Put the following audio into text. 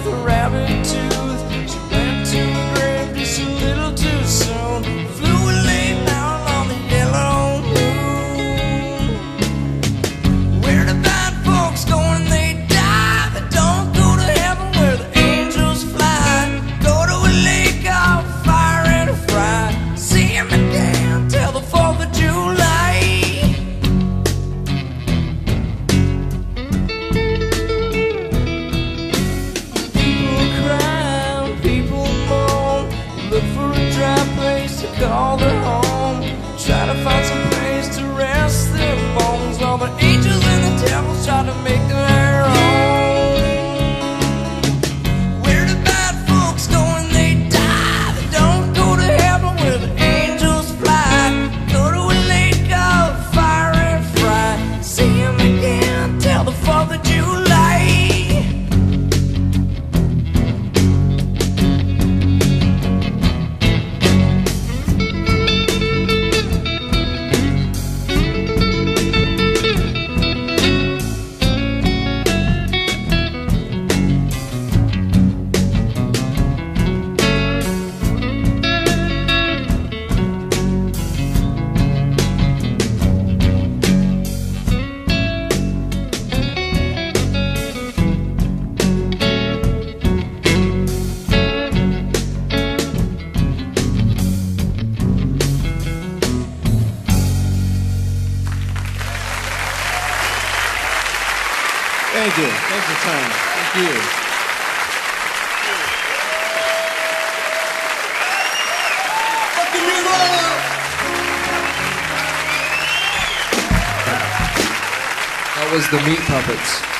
with a rabbit tooth. She went to the grave just a little too soon. Flew late down on the yellow moon. Where the bad folks go when they die? They don't go to heaven where the angels fly. Go to a lake of fire and fry. See him again till the 4th of July. Look for a dry place to call their home. Try to find some place to rest their bones, while the angels and the devils try to make their own. Where do bad folks go when they die? They don't go to heaven where the angels fly. Go to a lake of fire and fry. See him again till the 4th of July. Thank you. Thanks for time. Thank you. That was the Meat Puppets.